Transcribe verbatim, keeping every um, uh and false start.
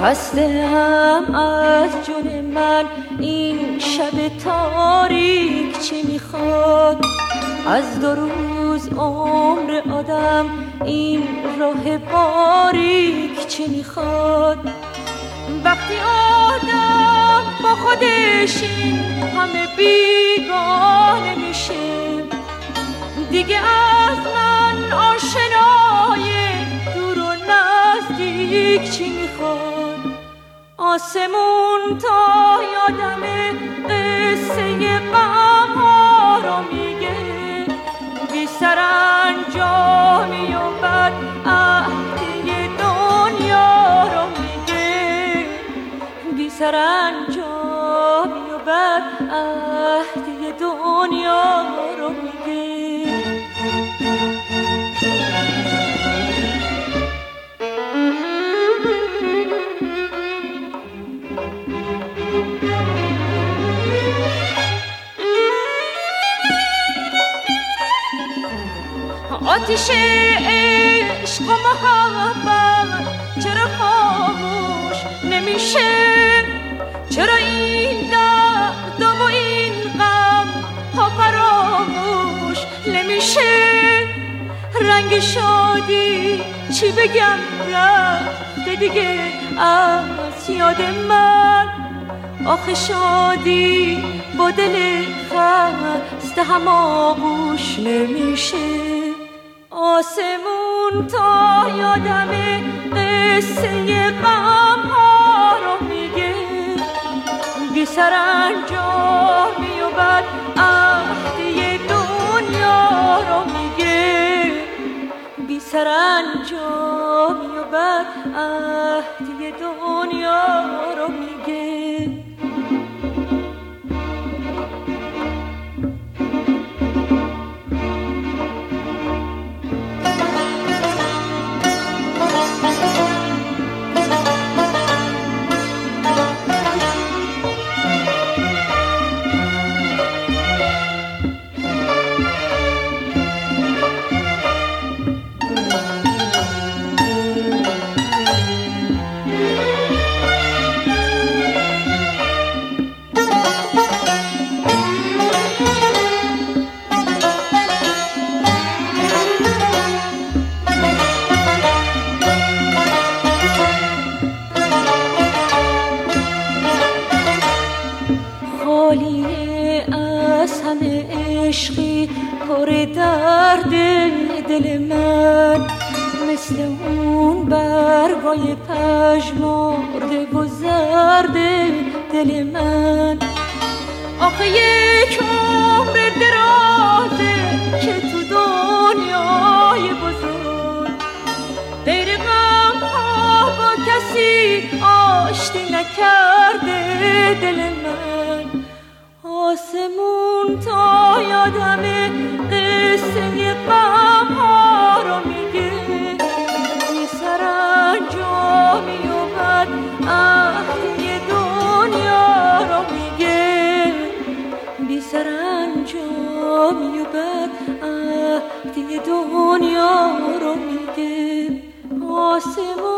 خسته‌ام از جون من این شب تاریک چه میخواد؟ از دو روز عمر آدم این راه باریک چه میخواد؟ وقتی آدم با خودش این همه بیگانه میشه، دیگه از من آشنای دور و نزدیک چی میخواد؟ آسمون تا یادم قصه غم ها رو میگه، بی سرانجامی و بد عهدی دنیا رو میگه، بی سرانجامی و بد عهدی دنیا رو میگه. آتش عشق و محبت چرا خاموش نمیشه؟ چرا این درد و این غم ها فراموش نمیشه؟ رنگ شادی چی بگم رفته دیگه از یاد من، آخه شادی با دل خسته هم آغوش نمیشه. آسمون تا یادم قصه غم ها رو میگه، بی سرانجامی و بد عهدی دنیا رو میگه، بی سرانجامی و بد عهدی دنیا رو میگه. عشقی پر درد دل من، مثل اون برگای پژمرده و زرد دل من. آخه یک عمر درازه که تو دنیای بزرگ غیر غم ها با کسی آشتی نکرده دل من. آسمون تا یادم قصه غم ها رو میگه، بی سرانجامی و بد عهدی دنیا رو میگه، بی سرانجامی و بد عهدی دنیا رو میگه. آسمون